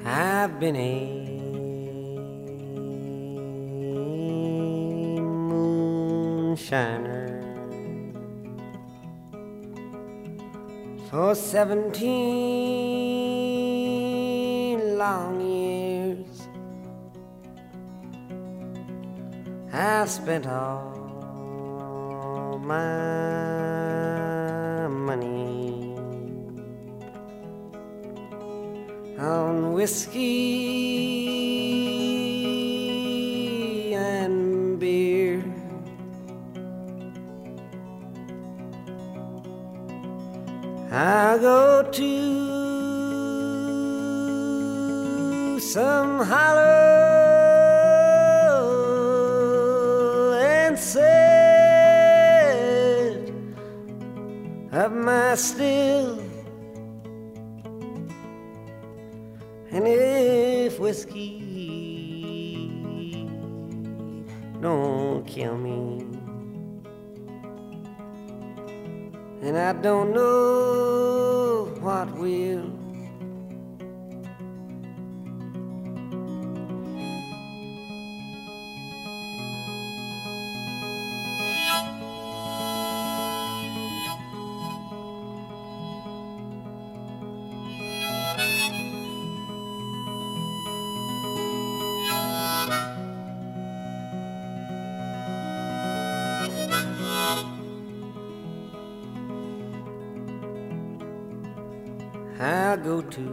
I've been a moonshiner for 17 long years. I've spent all my money on whiskey and beer. I go to some hollow and set up my still. And if whiskey don't kill me, and I don't know what will. I go to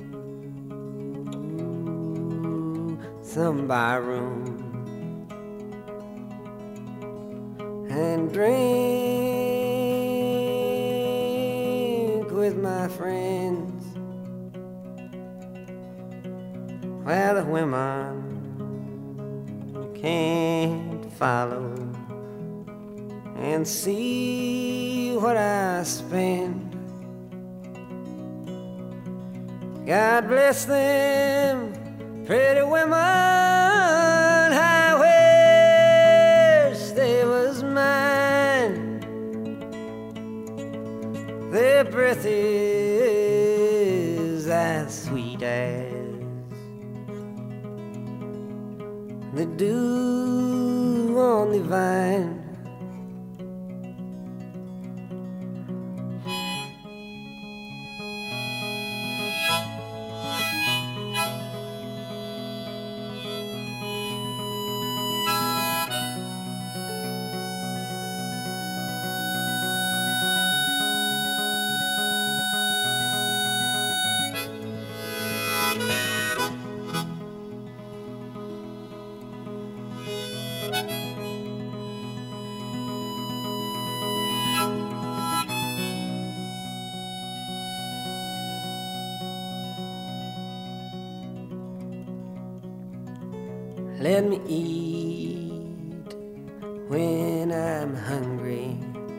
some barroom and drink with my friends, where the women can't follow and see what I spend. God bless them, pretty women. I wish they was mine. Their breath is as sweet as the dew on the vine. Let me eat when I'm hungry.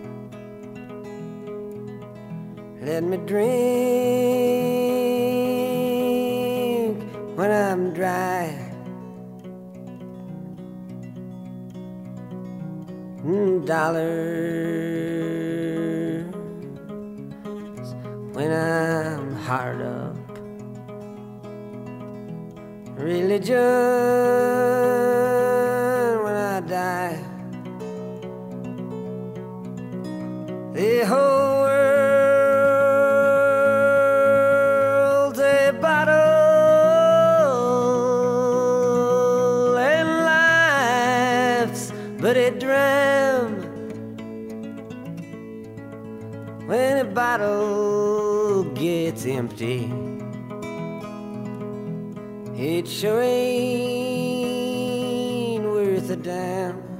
Let me drink when I'm dry. Dollars when I'm hard up. Religion when I die. The whole world's a bottle and life's but a dram. When a bottle gets empty, it sure ain't worth a damn.